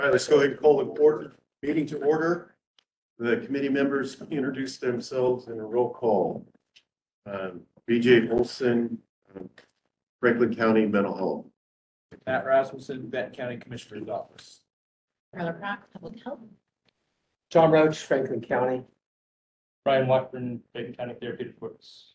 All right, let's go ahead and call the meeting to order. The committee members introduce themselves in a roll call. BJ Olson, Franklin County Mental Health. Matt Rasmussen, Benton County Commissioner's Office. Carla Brock, Public Health. John Roach, Franklin County. Brian Watson, Benton County Therapeutic Works.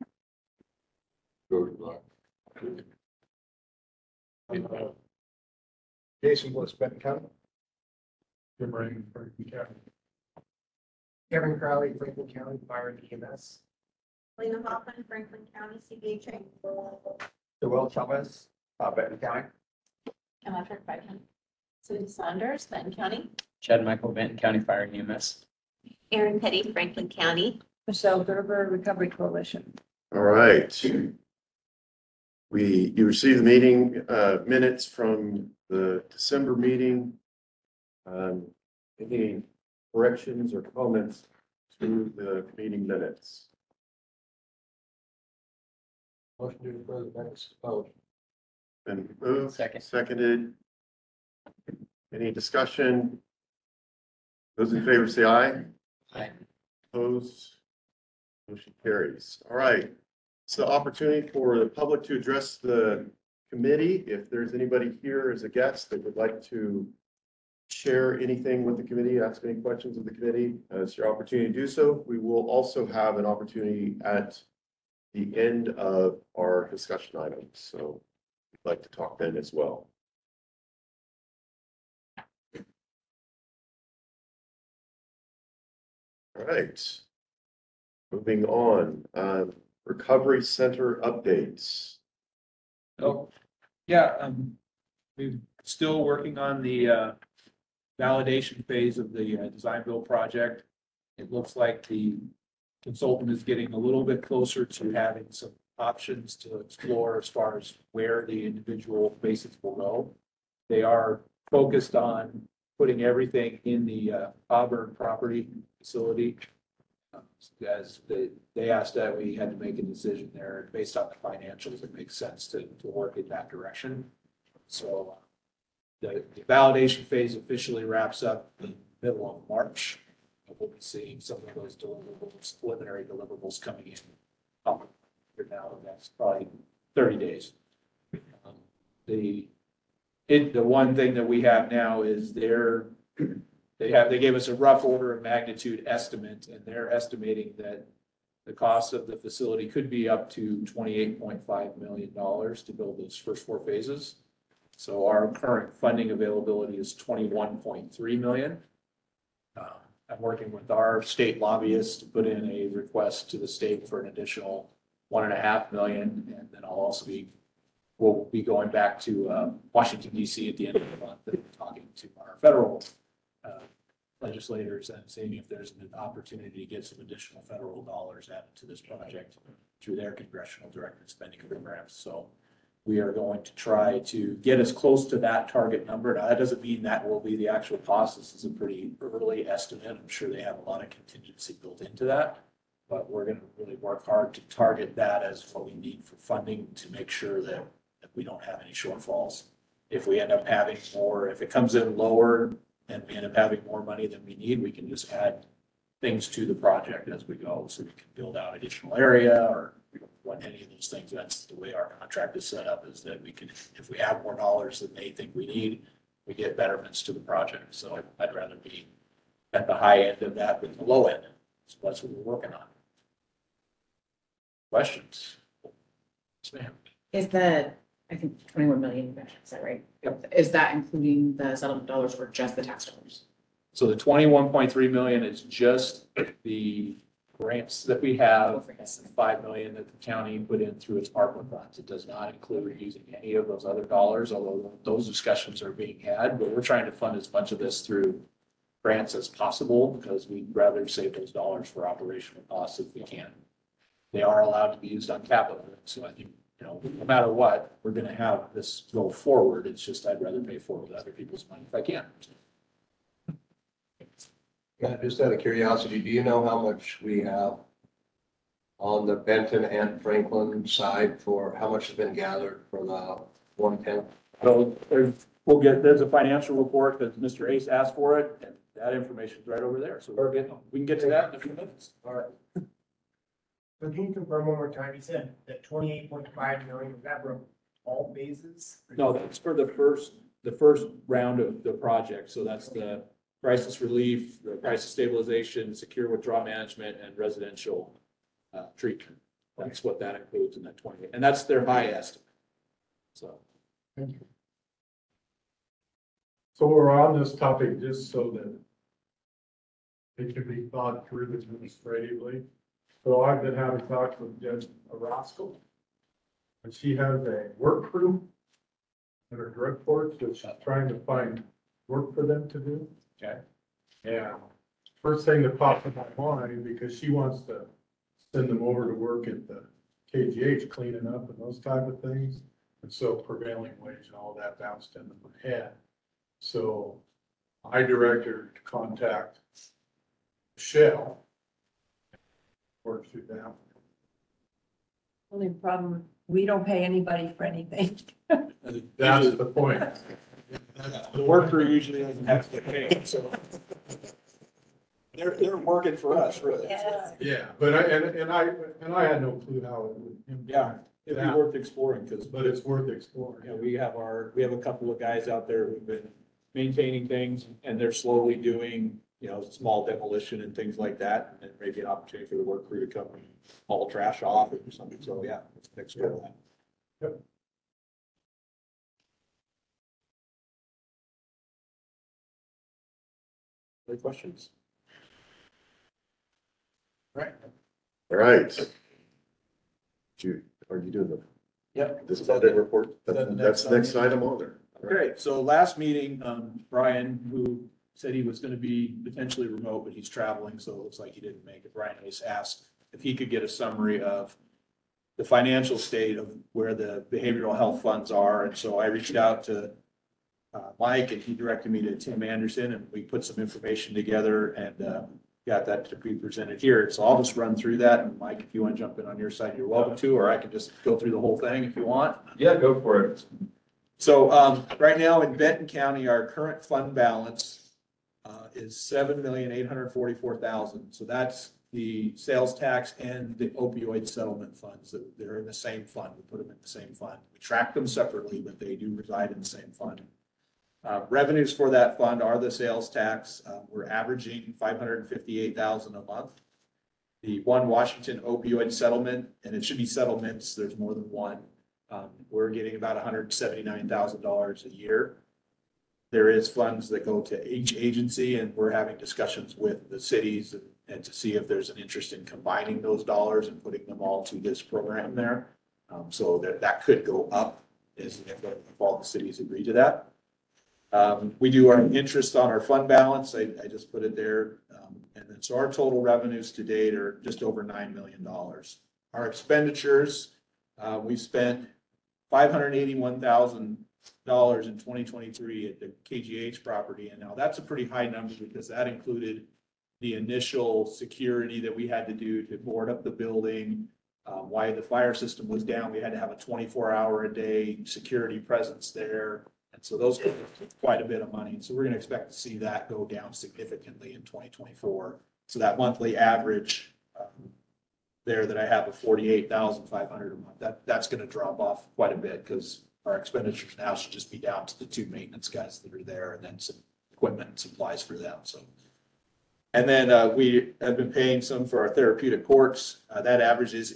Jason Bliss, Benton County. Jim Ring, Franklin County. Kevin Crowley, Franklin County, Fire and EMS. Lena Hoffman, Franklin County, CBHA. Joel Chavez, Benton County. Emma Trick, Franklin. Susan Saunders, Benton County. Chad Michael, Benton County Fire and EMS. Erin Petty, Franklin County. Michelle Gerber, Recovery Coalition. All right. You received the meeting minutes from the December meeting. Any corrections or comments to the meeting minutes? Motion to approve the minutes. Oh, Been moved, Second. seconded. Any discussion? Those in favor say aye. Aye. Opposed? Motion carries. All right. It's the opportunity for the public to address the committee. If there's anybody here as a guest that would like to share anything with the committee, ask any questions of the committee, it's your opportunity to do so. We will also have an opportunity at the end of our discussion items. So I'd like to talk then as well. All right. Moving on, recovery center updates. Oh, yeah, we're still working on the validation phase of the design build project. It looks like the consultant is getting a little bit closer to having some options to explore as far as where the individual bases will go. They are focused on putting everything in the Auburn property facility. As they asked that we had to make a decision there based on the financials, it makes sense to work in that direction. So the validation phase officially wraps up in the middle of March. We'll be seeing some of those deliverables, preliminary deliverables coming in here now. That's probably 30 days. The one thing that we have now is they gave us a rough order of magnitude estimate, and they're estimating that the cost of the facility could be up to $28.5 million to build those first four phases. So our current funding availability is $21.3 million. I'm working with our state lobbyists to put in a request to the state for an additional $1.5 million, and then we'll be going back to Washington, D.C. at the end of the month and talking to our federal legislators and seeing if there's an opportunity to get some additional federal dollars added to this project through their congressional directed spending programs. So we are going to try to get as close to that target number. Now, that doesn't mean that will be the actual cost. This is a pretty early estimate. I'm sure they have a lot of contingency built into that, but we're going to really work hard to target that as what we need for funding to make sure that we don't have any shortfalls. If we end up having more, if it comes in lower and we end up having more money than we need, we can just add things to the project as we go. So we can build out additional area or what any of those things. That's the way our contract is set up, is that we can, if we have more dollars than they think we need, we get betterments to the project. So I'd rather be at the high end of that than the low end. So that's what we're working on. Questions? Yes, ma'am. Is the, I think 21 million, is that right? Yep. Is that including the settlement dollars or just the tax dollars? So the 21.3 million is just the grants that we have, and 5 million that the county put in through its ARPA funds. It does not include using any of those other dollars, although those discussions are being had, but we're trying to fund as much of this through grants as possible because we'd rather save those dollars for operational costs if we can. They are allowed to be used on capital. So I think, no matter what, we're going to have this go forward. It's just, I'd rather pay for it with other people's money if I can. Yeah, just out of curiosity, do you know how much we have on the Benton and Franklin side for how much has been gathered for the 110? So we'll get, there's a financial report that Mr. Ace asked for it, and that information's right over there, so we can get to that in a few minutes. All right. So can you confirm one more time? You said that 28.5 million, was that from all phases? No, that's for the first round of the project, so that's the crisis relief, the crisis stabilization, secure withdrawal management, and residential treatment. That's what that includes in that 20, and that's their high estimate. So, So we're on this topic just so that it can be thought through administratively. So I've been having talks with Judge Orozco. And she has a work crew in her drug court that she's trying to find work for them to do. okay, And first thing that popped in my mind, because she wants to send them over to work at the KGH cleaning up and those type of things. And so prevailing wage and all that bounced into my head. So I directed her to contact Shell. Work through that. Only problem, we don't pay anybody for anything. That's the point. the worker usually doesn't have to get paid, so. They're working for us, really. Yeah. Yeah, but I had no clue how it would Yeah, impact, it'd be worth exploring, because, but it's worth exploring. you know, we have a couple of guys out there who've been maintaining things, and they're slowly doing, you know, small demolition and things like that, and maybe an opportunity for the work crew to come and haul trash off or something, so yeah, let's explore that. Other questions? Right. All right. Are you doing the, Yep. this budget report? That's the next item on there. Okay, so last meeting, Brian, who said he was gonna be potentially remote, but he's traveling, so it looks like he didn't make it. Brian Ace asked if he could get a summary of the financial state of where the behavioral health funds are, and so I reached out to Mike, and he directed me to Tim Anderson, and we put some information together and got that to be presented here. So I'll just run through that, and Mike, if you want to jump in on your side, you're welcome to, or I can just go through the whole thing if you want. Yeah, go for it. So right now in Benton County, our current fund balance is $7,844,000. So that's the sales tax and the opioid settlement funds that they're in the same fund. We put them in the same fund. We track them separately, but they do reside in the same fund. Revenues for that fund are the sales tax. We're averaging $558,000 a month. The One Washington opioid settlement, and it should be settlements, there's more than one. We're getting about $179,000 a year. There is funds that go to each agency, and we're having discussions with the cities and to see if there's an interest in combining those dollars and putting them all to this program there. So that could go up if all the cities agree to that. We do our interest on our fund balance. I just put it there. And then so our total revenues to date are just over $9 million. Our expenditures, we spent $581,000 in 2023 at the KGH property. And now that's a pretty high number because that included the initial security that we had to do to board up the building. While the fire system was down, we had to have a 24-hour-a-day security presence there. And so those are quite a bit of money. So we're going to expect to see that go down significantly in 2024. So that monthly average there that I have of $48,500 a month, that's going to drop off quite a bit because our expenditures now should just be down to the two maintenance guys that are there and then some equipment and supplies for them. So, and then we have been paying some for our therapeutic courts. That average is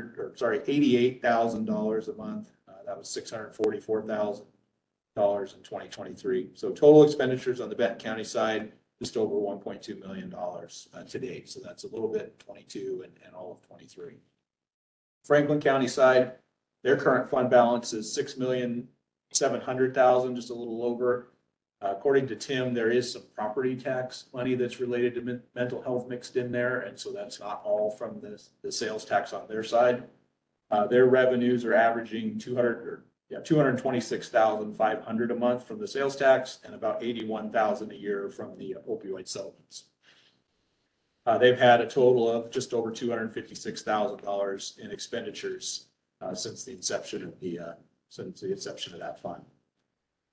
$88,000 a month. That was $644,000 in 2023. So total expenditures on the Benton County side, just over $1.2 million to date. So that's a little bit 22 and all of 23. Franklin County side, their current fund balance is $6,700,000, just a little over. According to Tim, there is some property tax money that's related to mental health mixed in there. And so that's not all from the sales tax on their side. Their revenues are averaging $226,500 a month from the sales tax and about $81,000 a year from the opioid settlements. They've had a total of just over $256,000 in expenditures since the inception of that fund.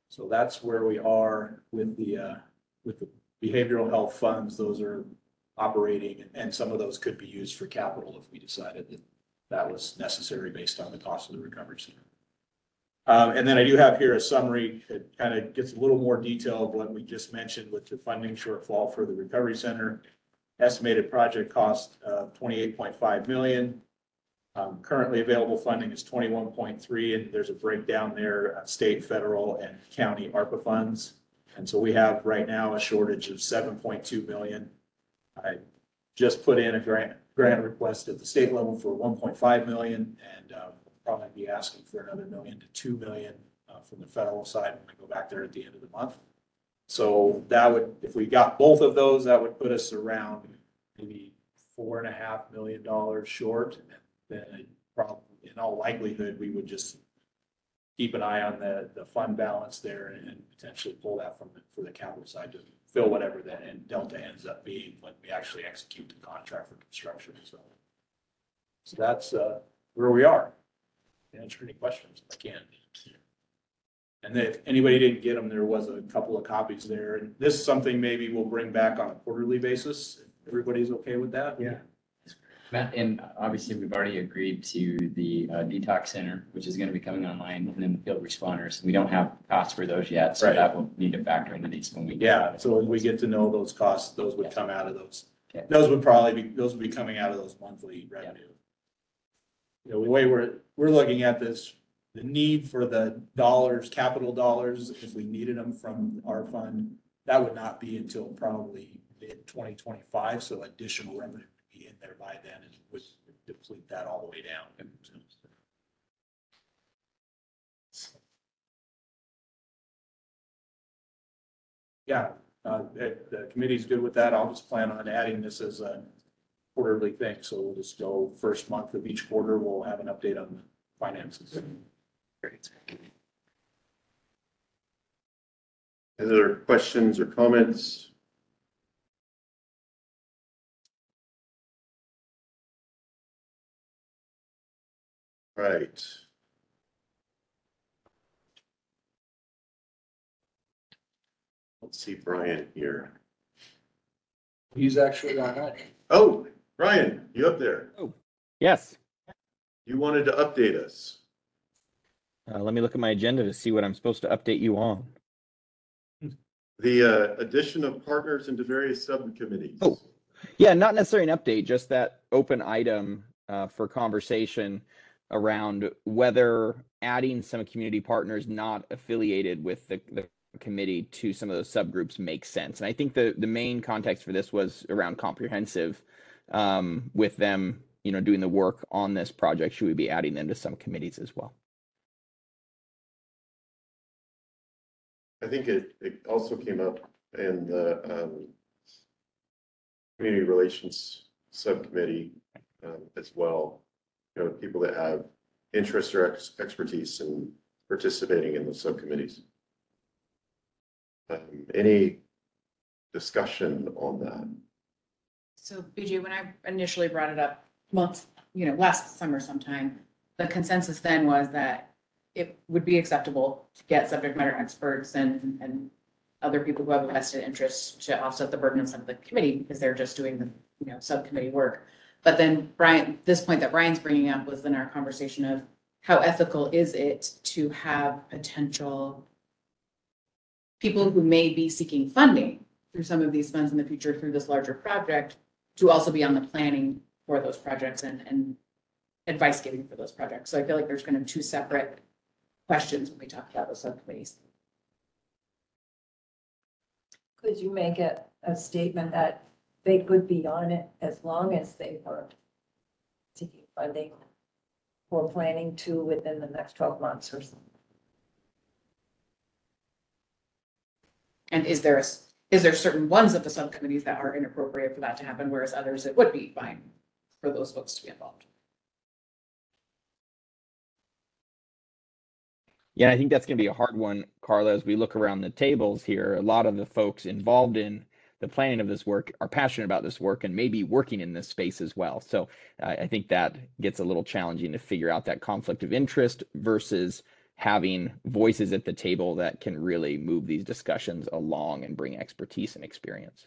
So that's where we are with the behavioral health funds. Those are operating, and some of those could be used for capital if we decided that that was necessary based on the cost of the recovery center. And then I do have here a summary. It kind of gets a little more detail of what we just mentioned with the funding shortfall for the recovery center. Estimated project cost of $28.5 million. Currently available funding is 21.3, and there's a breakdown there, state, federal, and county ARPA funds. And so we have right now a shortage of 7.2 million. I just put in a grant request at the state level for 1.5 million, and probably be asking for another $1 million to 2 million from the federal side when we go back there at the end of the month. So that would, if we got both of those, that would put us around maybe $4.5 million short. And then probably, in all likelihood, we would just keep an eye on the fund balance there and potentially pull that from for the capital side to fill whatever that and delta ends up being when we actually execute the contract for construction. So that's where we are. Answer any questions if I can. And then if anybody didn't get them, there was a couple of copies there. And this is something maybe we'll bring back on a quarterly basis. Everybody's okay with that? Yeah. Matt, and obviously we've already agreed to the detox center, which is going to be coming online, and then the field responders. We don't have costs for those yet, so Right. that will need to factor into these when we. Yeah, so when we get to know those costs, those would come out of those. Okay. Those would be coming out of those monthly revenue. You know, the way we're looking at this, the need for the dollars, capital dollars, if we needed them from our fund, that would not be until probably mid-2025, so additional revenue would be in there by then and would deplete that all the way down. Yeah, the committee's good with that. I'll just plan on adding this as a quarterly thing, so we'll just go first month of each quarter, we'll have an update on the finances. Great. Any other questions or comments? Right. Let's see Brian here. He's actually on that. Oh, Brian, you up there? Yes. You wanted to update us. Let me look at my agenda to see what I'm supposed to update you on. The addition of partners into various subcommittees. Oh. Yeah, not necessarily an update, just that open item for conversation around whether adding some community partners not affiliated with the committee to some of those subgroups makes sense. And I think the main context for this was around comprehensive, with them, you know, doing the work on this project. Should we be adding them to some committees as well? I think it also came up in the community relations subcommittee as well. You know, people that have interest or expertise in participating in the subcommittees. Any discussion on that? So BJ, when I initially brought it up last summer sometime, the consensus then was that it would be acceptable to get subject matter experts and other people who have a vested interest to offset the burden of some of the committee because they're just doing the, subcommittee work. But then this point that Brian's bringing up was then our conversation of how ethical is it to have potential people who may be seeking funding through some of these funds in the future through this larger project to also be on the planning for those projects and advice giving for those projects. So I feel like there's kind of two separate questions when we talk about those subcommittees. Could you make a statement that they could be on it as long as they were seeking funding for planning to within the next 12 months or something? And is there certain ones of the subcommittees that are inappropriate for that to happen, whereas others it would be fine for those folks to be involved? Yeah, I think that's going to be a hard one, Carla, as we look around the tables here. A lot of the folks involved in the planning of this work are passionate about this work and maybe working in this space as well. So I think that gets a little challenging to figure out that conflict of interest versus having voices at the table that can really move these discussions along and bring expertise and experience.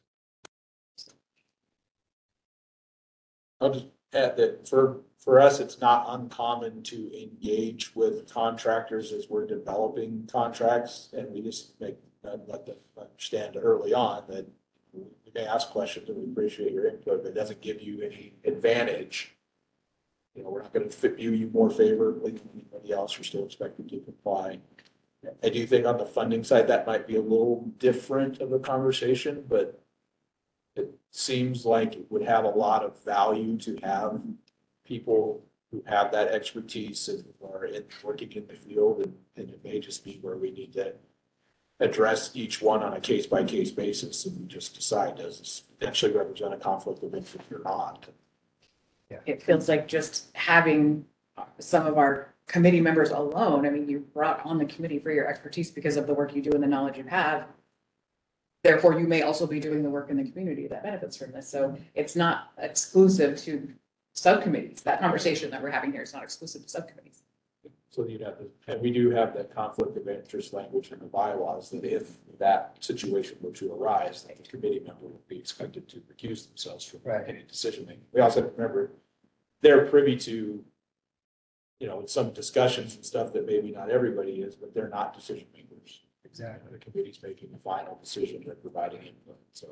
I'll just add that for us, it's not uncommon to engage with contractors as we're developing contracts, and we just let them understand early on that we may ask questions and we appreciate your input, but it doesn't give you any advantage. You know, we're not gonna view you more favorably than anybody else. You're still expected to comply. I do think on the funding side, that might be a little different of a conversation, but it seems like it would have a lot of value to have people who have that expertise and are working in the field, and it may just be where we need to address each one on a case-by-case basis and just decide, does this potentially represent a conflict of interest or not? It feels like just having some of our committee members alone, I mean, you brought on the committee for your expertise because of the work you do and the knowledge you have. Therefore, you may also be doing the work in the community that benefits from this. So it's not exclusive to subcommittees. That conversation that we're having here is not exclusive to subcommittees. So you'd have to, and we do have that conflict of interest language in the bylaws that if that situation were to arise, that the committee member would be expected to recuse themselves from Right. any decision making. We also have to remember, they're privy to, you know, some discussions and stuff that maybe not everybody is, but they're not decision makers. Exactly. The committee's making the final decision and providing input, so.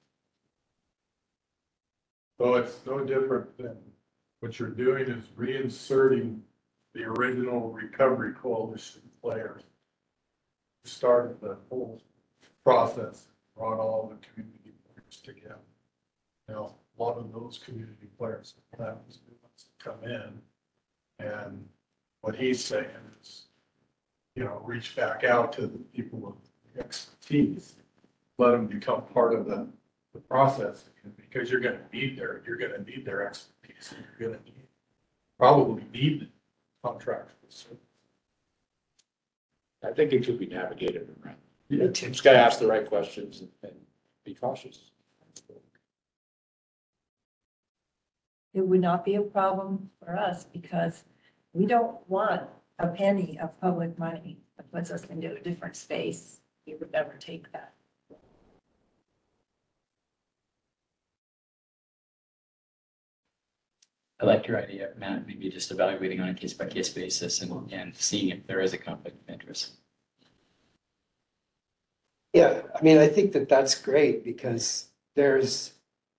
So it's no different than what you're doing is reinserting the original Recovery Coalition players. Started the whole process, brought all the community players together. Now, a lot of those community players that was the ones that come in, and what he's saying is, you know, reach back out to the people with expertise, let them become part of the process, because you're gonna need their expertise, and you're gonna probably need contractors. I think it could be navigated around. Yeah. Just gotta ask the right questions and be cautious. It would not be a problem for us because we don't want a penny of public money that puts us into a different space. We would never take that. I like your idea, Matt, maybe just evaluating on a case-by-case basis and seeing if there is a conflict of interest. Yeah, I mean, I think that that's great because there's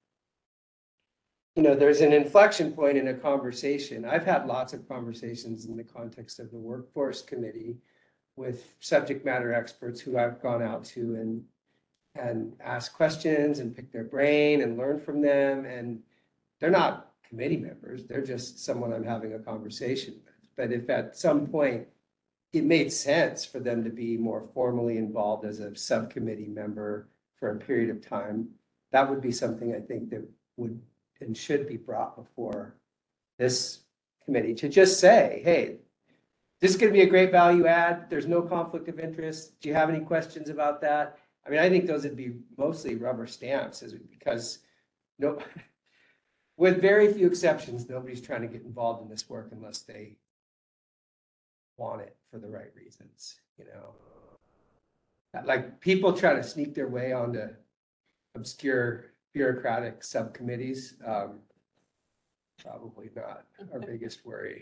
an inflection point in a conversation. I've had lots of conversations in the context of the workforce committee with subject matter experts who I've gone out to and asked questions and pick their brain and learn from them. And they're not committee members, they're just someone I'm having a conversation with. But if at some point it made sense for them to be more formally involved as a subcommittee member for a period of time, that would be something I think that would and should be brought before this committee to just say, hey, this is going to be a great value add. There's no conflict of interest. Do you have any questions about that? I mean, I think those would be mostly rubber stamps because no, with very few exceptions, nobody's trying to get involved in this work unless they want it for the right reasons, you know. Like people try to sneak their way onto obscure bureaucratic subcommittees. Probably not our biggest worry.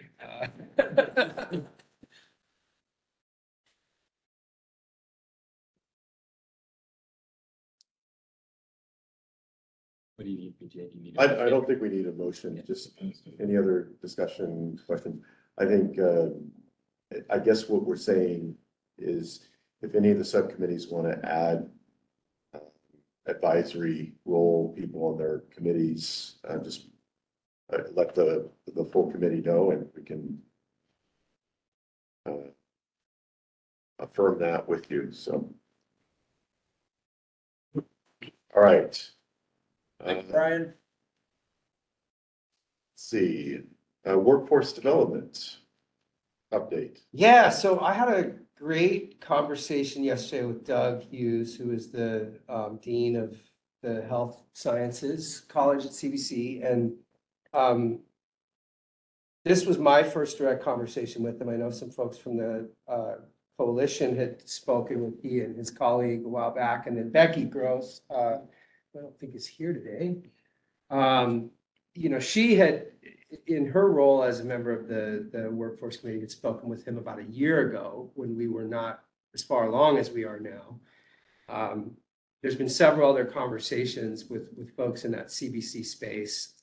What do you need, BJ? Do you need? I don't think we need a motion, just any other discussion, questions. I think, I guess what we're saying is if any of the subcommittees want to add advisory role people on their committees, just let the full committee know and we can affirm that with you, so. All right. Thank you, Brian. Let's see, workforce development update. Yeah, so I had a great conversation yesterday with Doug Hughes, who is the dean of the Health Sciences College at CBC, and this was my first direct conversation with them. I know some folks from the coalition had spoken with he and his colleague a while back, and then Becky Gross, I don't think is here today. You know, she had, in her role as a member of the workforce committee, had spoken with him about a year ago when we were not as far along as we are now. There's been several other conversations with folks in that CBC space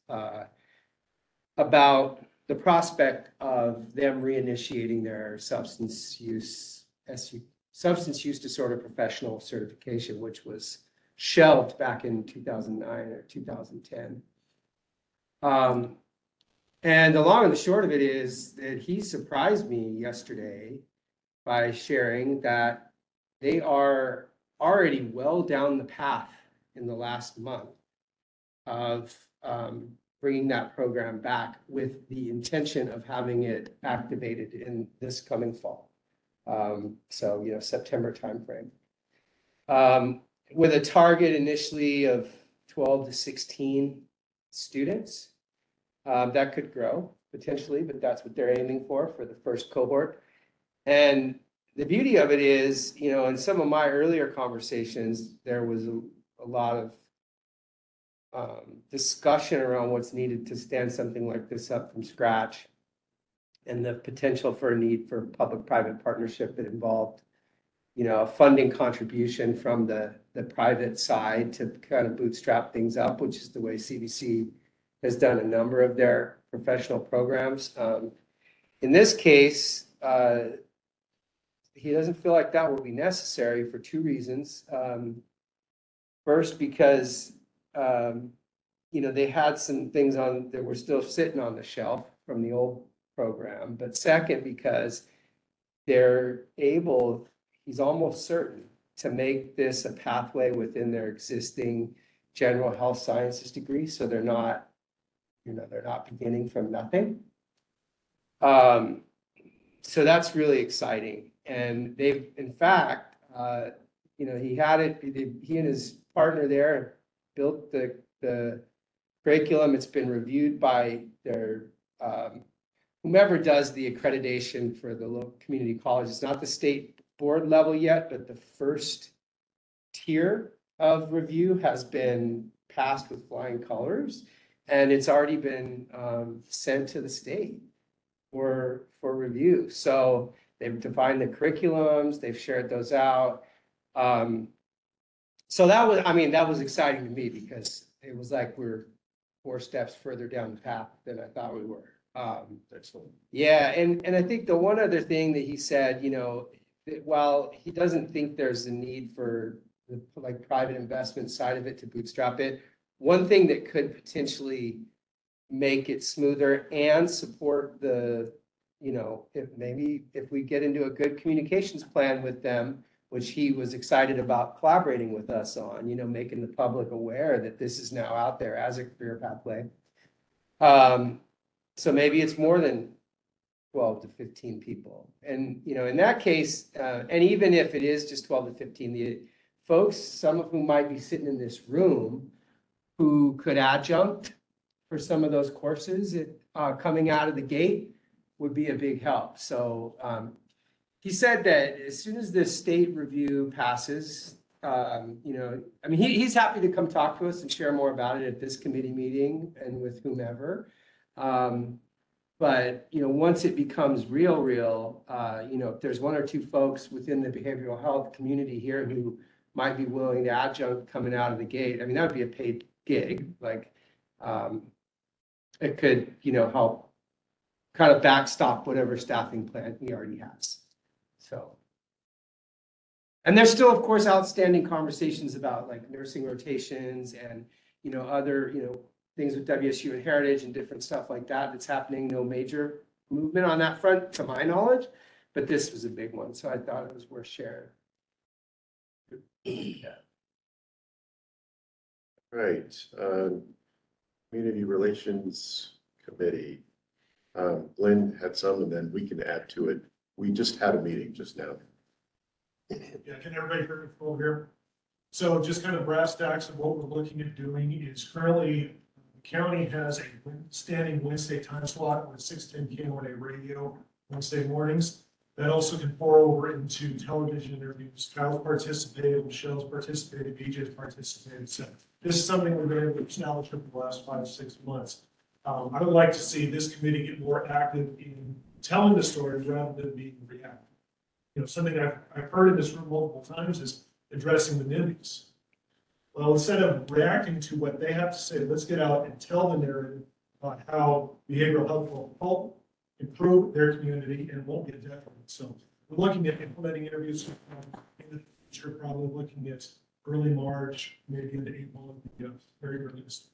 about the prospect of them reinitiating their substance use disorder professional certification, which was shelved back in 2009 or 2010. And the long and the short of it is that he surprised me yesterday by sharing that they are already well down the path in the last month of bringing that program back with the intention of having it activated in this coming fall. So, you know, September timeframe. With a target initially of 12 to 16 students. That could grow potentially, but that's what they're aiming for the first cohort. And the beauty of it is, you know, in some of my earlier conversations, there was a lot of discussion around what's needed to stand something like this up from scratch and the potential for a need for public-private partnership that involved, you know, a funding contribution from the private side to kind of bootstrap things up, which is the way CBC has done a number of their professional programs. In this case, he doesn't feel like that will be necessary for two reasons. First, because you know, they had some things on that were still sitting on the shelf from the old program. But second, because they're able, he's almost certain, to make this a pathway within their existing general health sciences degree. So they're not, you know, they're not beginning from nothing. So that's really exciting. And they've, in fact, you know, he and his partner there built the curriculum. It's been reviewed by their, whomever does the accreditation for the local community college. It's not the state board level yet, but the first tier of review has been passed with flying colors. And it's already been sent to the state for review. So they've defined the curriculums, they've shared those out. So that was, I mean, that was exciting to me because it was like we're 4 steps further down the path than I thought we were. Excellent. Yeah, and I think the one other thing that he said, you know, that while he doesn't think there's a need for the like private investment side of it to bootstrap it, one thing that could potentially make it smoother and support the, you know, if we get into a good communications plan with them, which he was excited about collaborating with us on, you know, making the public aware that this is now out there as a career pathway. So maybe it's more than 12 to 15 people. And, you know, in that case, and even if it is just 12 to 15, the folks, some of whom might be sitting in this room, who could adjunct for some of those courses coming out of the gate would be a big help. So he said that as soon as this state review passes, you know, I mean, he's happy to come talk to us and share more about it at this committee meeting and with whomever. But, you know, once it becomes real, you know, if there's 1 or 2 folks within the behavioral health community here who might be willing to adjunct coming out of the gate, I mean, that would be a paid gig. Like, it could, you know, help kind of backstop whatever staffing plan he already has. So, and there's still, of course, outstanding conversations about like nursing rotations and, you know, other, you know, things with WSU and Heritage and different stuff like that that's happening. No major movement on that front, to my knowledge, but this was a big one. So I thought it was worth sharing. Yeah. Right. Community Relations Committee. Glenn had some, and then we can add to it. We just had a meeting just now. Yeah, can everybody hear me over here? So just kind of brass tacks of what we're looking at doing is currently county has a standing Wednesday time slot with 610 KONA radio Wednesday mornings. That also can pour over into television interviews. Kyle's participated, Michelle's participated, BJ's participated. So this is something we've been able to establish over the last 5-6 months. I would like to see this committee get more active in telling the story rather than being reactive. Something I've heard in this room multiple times is addressing the NIMBYs. Well, instead of reacting to what they have to say, let's get out and tell the narrative about how behavioral health will help improve their community and won't be a detriment. So we're looking at implementing interviews in the future, probably looking at early March, maybe into April, very earliest.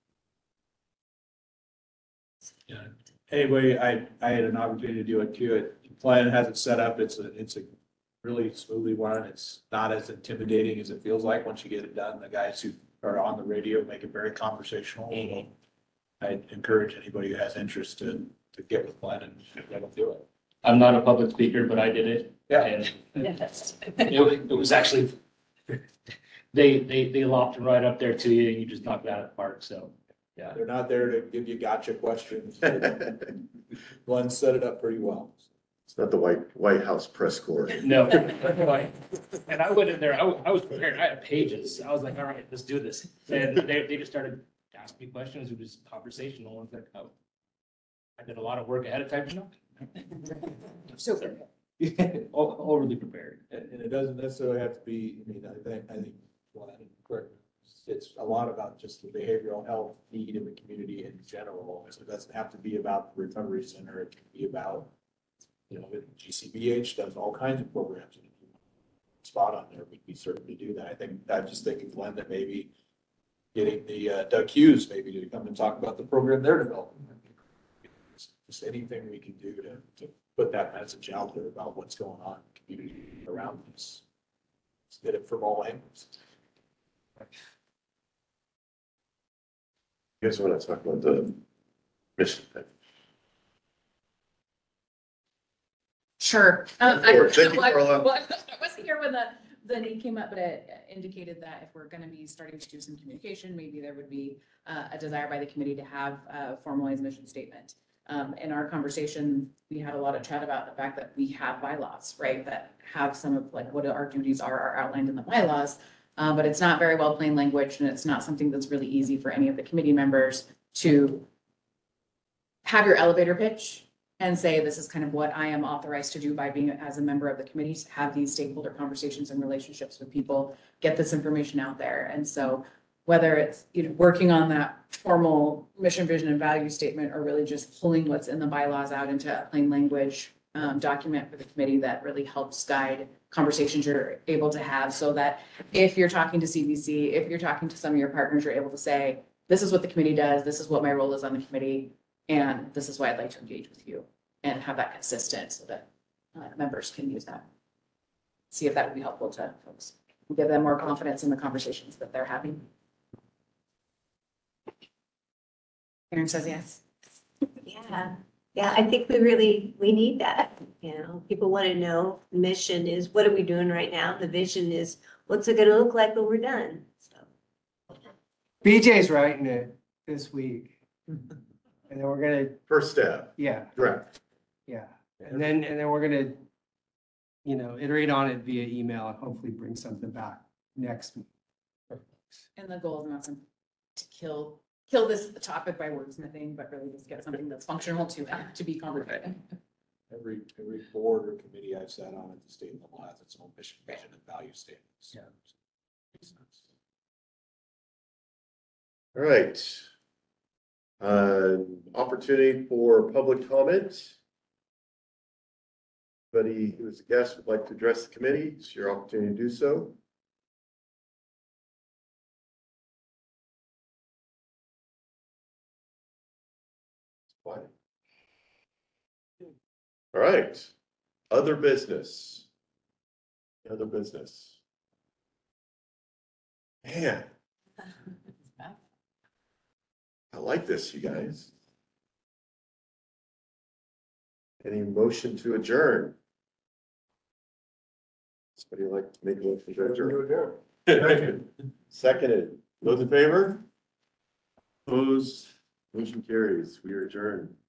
Yeah. Anyway, I had an opportunity to do it too. The plan has it set up. It's a really smoothly run. It's not as intimidating as it feels like once you get it done. The guys who are on the radio make it very conversational. I'd encourage anybody who has interest to get with Glenn and let them do it. I'm not a public speaker, but I did it. Yeah. And it was actually, they loft it right up there to you and you just knock it out of the park. So, yeah. They're not there to give you gotcha questions. Glenn set it up pretty well. It's not the White House press corps. No. And I went in there, I was prepared. I had pages. I was like, all right, let's do this. And they just started asking me questions. It was conversational. I was like, oh, I did a lot of work ahead of time, you know? So Overly prepared. And it doesn't necessarily have to be, I think, Glenn, correct, it's a lot about just the behavioral health need in the community in general. So it doesn't have to be about the recovery center. It can be about, GCBH does all kinds of programs. And if you want a spot on there, we certainly do that. I'm just thinking, Glenn, that maybe getting the Doug Hughes maybe to come and talk about the program they're developing. Just anything we can do to put that message out there about what's going on in the community around us. Let's get it from all angles. You guys want to talk about the mission? Sure. Thank you, Carla. I wasn't here when the need came up, but it indicated that if we're going to be starting to do some communication, maybe there would be a desire by the committee to have a formalized mission statement. In our conversation, we had a lot of chat about the fact that we have bylaws, right? That have some of what our duties are outlined in the bylaws. But it's not very well plain language, and it's not something that's really easy for any of the committee members to have your elevator pitch and say, this is kind of what I am authorized to do by being as a member of the committee, to have these stakeholder conversations and relationships with people, get this information out there. And so whether it's working on that formal mission, vision, and value statement, or really just pulling what's in the bylaws out into a plain language document for the committee that really helps guide conversations you're able to have, so that if you're talking to CBC, if you're talking to some of your partners, you're able to say, this is what the committee does, this is what my role is on the committee, and this is why I'd like to engage with you, and have that consistent so that members can use that. See if that would be helpful to folks, give them more confidence in the conversations that they're having. Karen says yes. Yeah, I think we need that. People want to know the mission is, what are we doing right now? The vision is, what's it gonna look like when we're done? So. BJ's writing it this week. And then we're gonna, First step, yeah, draft. yeah. And then we're gonna, iterate on it via email and hopefully bring something back next week. And the goal is not to kill this topic by wordsmithing, but really just get something that's functional to be conversated. Every board or committee I've sat on at the state level has its own mission, vision, and value statements. Yeah. All right. Opportunity for public comment. Anybody who is a guest would like to address the committee, it's your opportunity to do so. Fine. All right. Other business. Other business. Man. I like this, you guys. Any motion to adjourn? Somebody like to make a motion to adjourn? Seconded. Those in favor? Opposed, motion carries. We are adjourned.